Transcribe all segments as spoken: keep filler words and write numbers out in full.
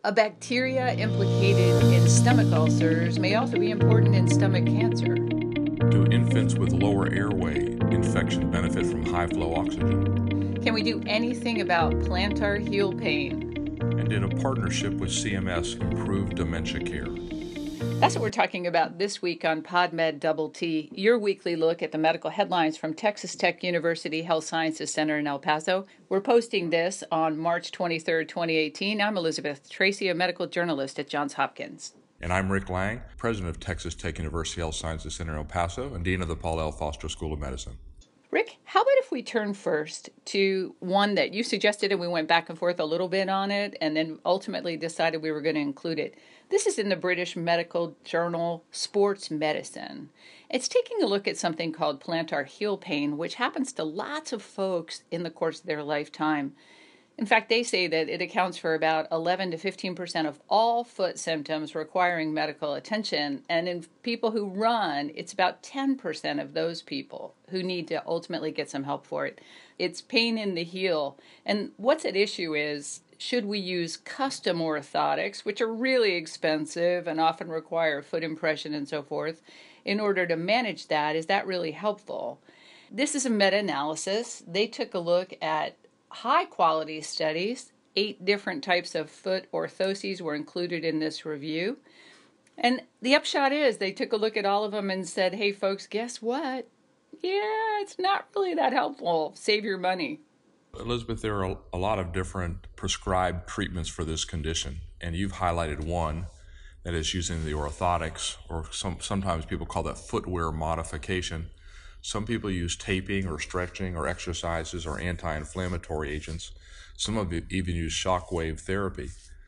A bacteria implicated in stomach ulcers may also be important in stomach cancer. Do infants with lower airway infection benefit from high-flow oxygen? Can we do anything about plantar heel pain? And did a partnership with C M S improve dementia care? That's what we're talking about this week on PodMed Double T, your weekly look at the medical headlines from Texas Tech University Health Sciences Center in El Paso. We're posting this on March twenty-third, twenty eighteen. I'm Elizabeth Tracy, a medical journalist at Johns Hopkins. And I'm Rick Lang, president of Texas Tech University Health Sciences Center in El Paso and dean of the Paul L. Foster School of Medicine. Rick, how about if we turn first to one that you suggested and we went back and forth a little bit on it and then ultimately decided we were going to include it. This is in the British medical journal Sports Medicine. It's taking a look at something called plantar heel pain, which happens to lots of folks in the course of their lifetime. In fact, they say that it accounts for about eleven to fifteen percent of all foot symptoms requiring medical attention. And in people who run, it's about ten percent of those people who need to ultimately get some help for it. It's pain in the heel. And what's at issue is, should we use custom orthotics, which are really expensive and often require foot impression and so forth, in order to manage that? Is that really helpful? This is a meta-analysis. They took a look at high-quality studies. Eight different types of foot orthoses were included in this review. And the upshot is they took a look at all of them and said, hey, folks, guess what? Yeah, it's not really that helpful. Save your money. Elizabeth, there are a lot of different prescribed treatments for this condition, and you've highlighted one that is using the orthotics, or some, sometimes people call that footwear modification. Some people use taping or stretching or exercises or anti-inflammatory agents. Some of you even use shockwave therapy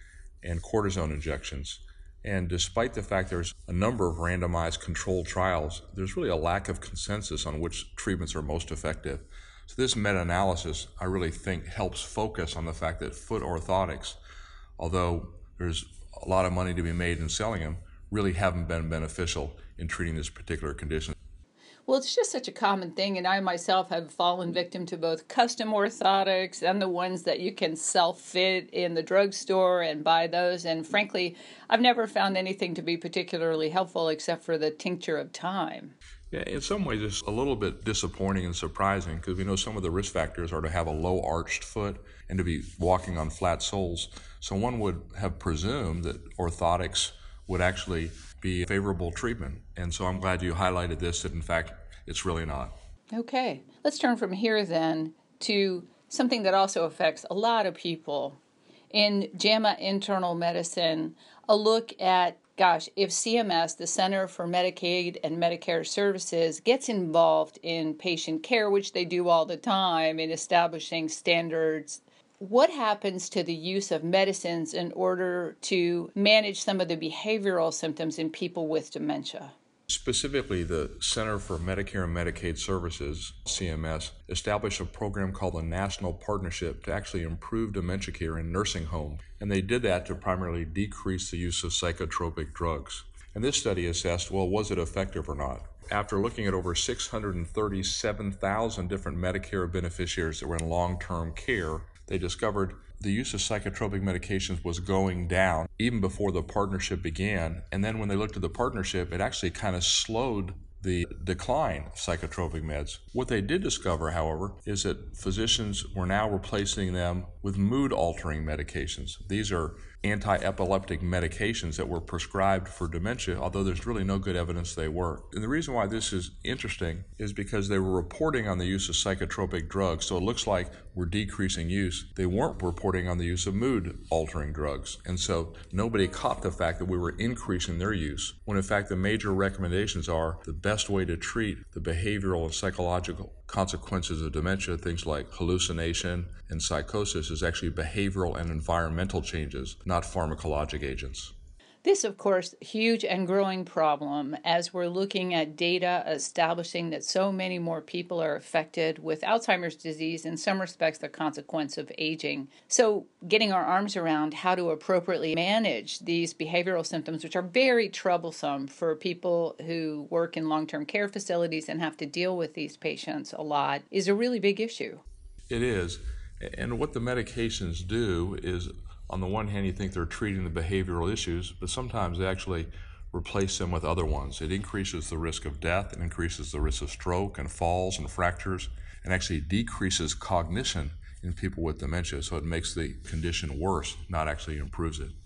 and cortisone injections. And despite the fact there's a number of randomized controlled trials, there's really a lack of consensus on which treatments are most effective. So this meta-analysis, I really think, helps focus on the fact that foot orthotics, although there's a lot of money to be made in selling them, really haven't been beneficial in treating this particular condition. Well, it's just such a common thing, and I myself have fallen victim to both custom orthotics and the ones that you can self-fit in the drugstore and buy those. And frankly, I've never found anything to be particularly helpful except for the tincture of time. Yeah, in some ways it's a little bit disappointing and surprising because we know some of the risk factors are to have a low arched foot and to be walking on flat soles. So one would have presumed that orthotics would actually be a favorable treatment. And so I'm glad you highlighted this, that in fact it's really not. Okay, let's turn from here then to something that also affects a lot of people. In JAMA Internal Medicine, a look at Gosh, if C M S, the Center for Medicaid and Medicare Services, gets involved in patient care, which they do all the time, in establishing standards, what happens to the use of medicines in order to manage some of the behavioral symptoms in people with dementia? Specifically, the Center for Medicare and Medicaid Services, C M S, established a program called the National Partnership to actually improve dementia care in nursing homes. And they did that to primarily decrease the use of psychotropic drugs. And this study assessed, well, was it effective or not? After looking at over six hundred thirty-seven thousand different Medicare beneficiaries that were in long-term care, they discovered the use of psychotropic medications was going down even before the partnership began. And then when they looked at the partnership, it actually kind of slowed the decline of psychotropic meds. What they did discover, however, is that physicians were now replacing them with mood-altering medications. These are anti-epileptic medications that were prescribed for dementia, although there's really no good evidence they work. And the reason why this is interesting is because they were reporting on the use of psychotropic drugs, so it looks like we're decreasing use. They weren't reporting on the use of mood-altering drugs, and so nobody caught the fact that we were increasing their use, when in fact the major recommendations are the best way to treat the behavioral and psychological consequences of dementia, things like hallucination and psychosis, is actually behavioral and environmental changes, not pharmacologic agents. This, of course, huge and growing problem as we're looking at data establishing that so many more people are affected with Alzheimer's disease, in some respects the consequence of aging. So getting our arms around how to appropriately manage these behavioral symptoms, which are very troublesome for people who work in long-term care facilities and have to deal with these patients a lot, is a really big issue. It is. And what the medications do is On the one hand, you think they're treating the behavioral issues, but sometimes they actually replace them with other ones. It increases the risk of death, it increases the risk of stroke and falls and fractures, and actually decreases cognition in people with dementia. So it makes the condition worse, not actually improves it.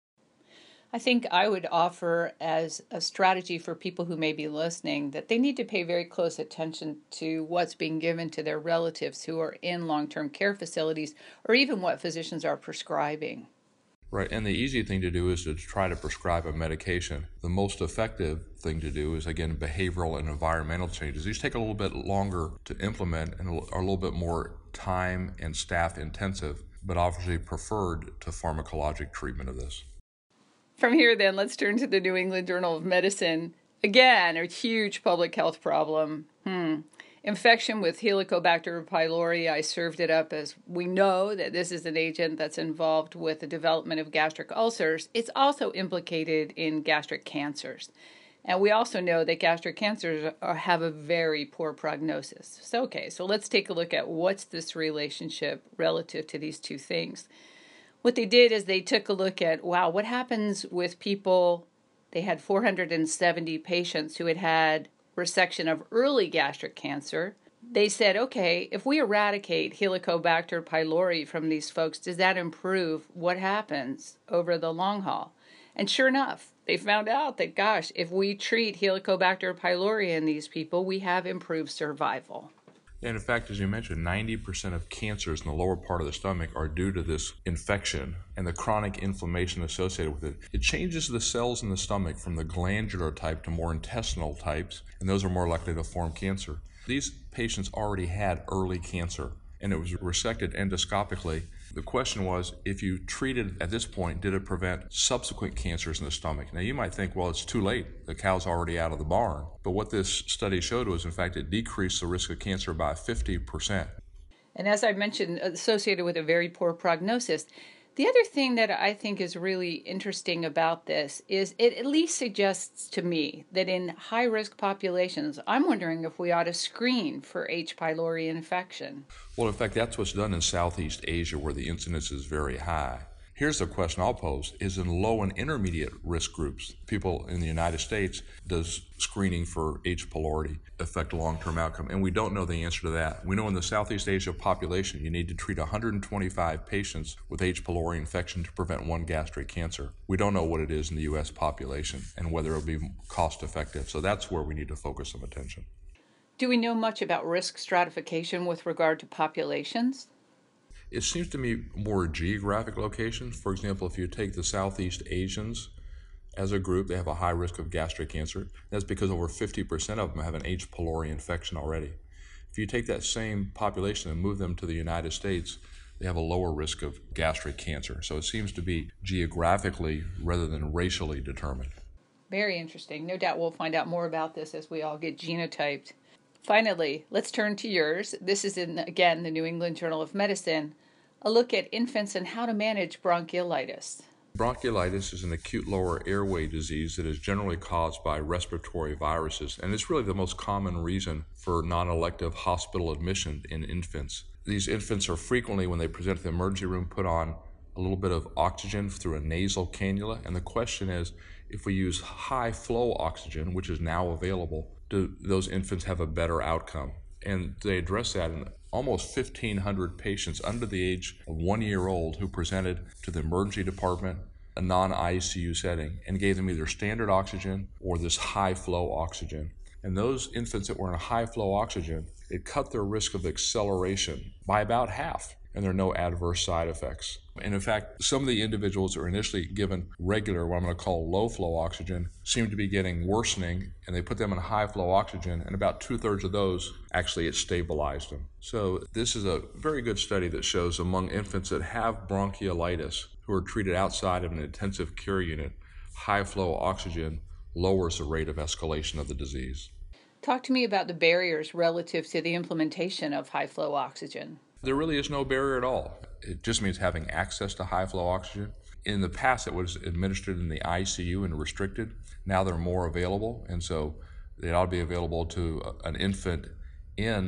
I think I would offer as a strategy for people who may be listening that they need to pay very close attention to what's being given to their relatives who are in long-term care facilities, or even what physicians are prescribing. Right, and the easy thing to do is to try to prescribe a medication. The most effective thing to do is, again, behavioral and environmental changes. These take a little bit longer to implement and are a little bit more time and staff intensive, but obviously preferred to pharmacologic treatment of this. From here, then, let's turn to the New England Journal of Medicine. Again, a huge public health problem. Hmm. Infection with Helicobacter pylori. I served it up as we know that this is an agent that's involved with the development of gastric ulcers. It's also implicated in gastric cancers. And we also know that gastric cancers are, have a very poor prognosis. So, okay, so let's take a look at what's this relationship relative to these two things. What they did is they took a look at, wow, what happens with people? They had four hundred seventy patients who had had resection of early gastric cancer. They said, okay, if we eradicate Helicobacter pylori from these folks, does that improve what happens over the long haul? And sure enough, they found out that, gosh, if we treat Helicobacter pylori in these people, we have improved survival. And in fact, as you mentioned, ninety percent of cancers in the lower part of the stomach are due to this infection and the chronic inflammation associated with it. It changes the cells in the stomach from the glandular type to more intestinal types, and those are more likely to form cancer. These patients already had early cancer, and it was resected endoscopically. The question was, if you treated at this point, did it prevent subsequent cancers in the stomach? Now, you might think, well, it's too late. The cow's already out of the barn. But what this study showed was, in fact, it decreased the risk of cancer by fifty percent. And as I mentioned, associated with a very poor prognosis. The other thing that I think is really interesting about this is it at least suggests to me that in high-risk populations, I'm wondering if we ought to screen for H. pylori infection. Well, in fact, that's what's done in Southeast Asia, where the incidence is very high. Here's the question I'll pose. Is in low and intermediate risk groups, people in the United States, does screening for H. pylori affect long-term outcome? And we don't know the answer to that. We know in the Southeast Asia population, you need to treat one hundred twenty-five patients with H. pylori infection to prevent one gastric cancer. We don't know what it is in the U S population and whether it'll be cost-effective. So that's where we need to focus some attention. Do we know much about risk stratification with regard to populations? It seems to me more geographic locations. For example, if you take the Southeast Asians as a group, they have a high risk of gastric cancer. That's because over fifty percent of them have an H. pylori infection already. If you take that same population and move them to the United States, they have a lower risk of gastric cancer. So it seems to be geographically rather than racially determined. Very interesting. No doubt we'll find out more about this as we all get genotyped. Finally, let's turn to yours. This is in, again, the New England Journal of Medicine, a look at infants and how to manage bronchiolitis. Bronchiolitis is an acute lower airway disease that is generally caused by respiratory viruses, and it's really the most common reason for non-elective hospital admission in infants. These infants are frequently, when they present to the emergency room, put on a little bit of oxygen through a nasal cannula, and the question is, if we use high flow oxygen, which is now available, do those infants have a better outcome? And they address that in almost fifteen hundred patients under the age of one year old who presented to the emergency department, a non-I C U setting, and gave them either standard oxygen or this high flow oxygen. And those infants that were in high flow oxygen, it cut their risk of acceleration by about half, and there are no adverse side effects. And in fact, some of the individuals that were initially given regular, what I'm going to call low flow oxygen, seem to be getting worsening, and they put them in high flow oxygen, and about two-thirds of those, actually it stabilized them. So this is a very good study that shows among infants that have bronchiolitis who are treated outside of an intensive care unit, high flow oxygen lowers the rate of escalation of the disease. Talk to me about the barriers relative to the implementation of high flow oxygen. There really is no barrier at all. It just means having access to high flow oxygen. In the past, it was administered in the I C U and restricted. Now they're more available, and so they ought to be available to an infant in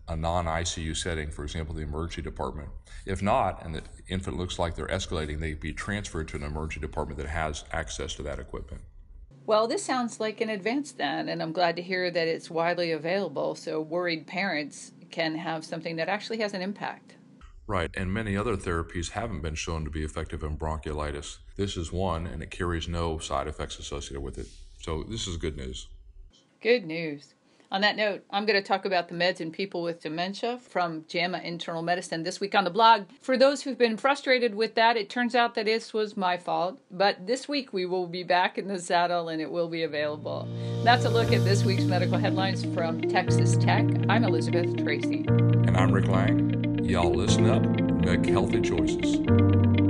a non-I C U setting, for example, the emergency department. If not, and the infant looks like they're escalating, they'd be transferred to an emergency department that has access to that equipment. Well, this sounds like an advance then, and I'm glad to hear that it's widely available so worried parents can have something that actually has an impact. Right, and many other therapies haven't been shown to be effective in bronchiolitis. This is one, and it carries no side effects associated with it. So this is good news. Good news. On that note, I'm going to talk about the meds in people with dementia from JAMA Internal Medicine this week on the blog. For those who've been frustrated with that, it turns out that this was my fault. But this week we will be back in the saddle and it will be available. That's a look at this week's medical headlines from Texas Tech. I'm Elizabeth Tracy. And I'm Rick Lang. Y'all listen up, make healthy choices.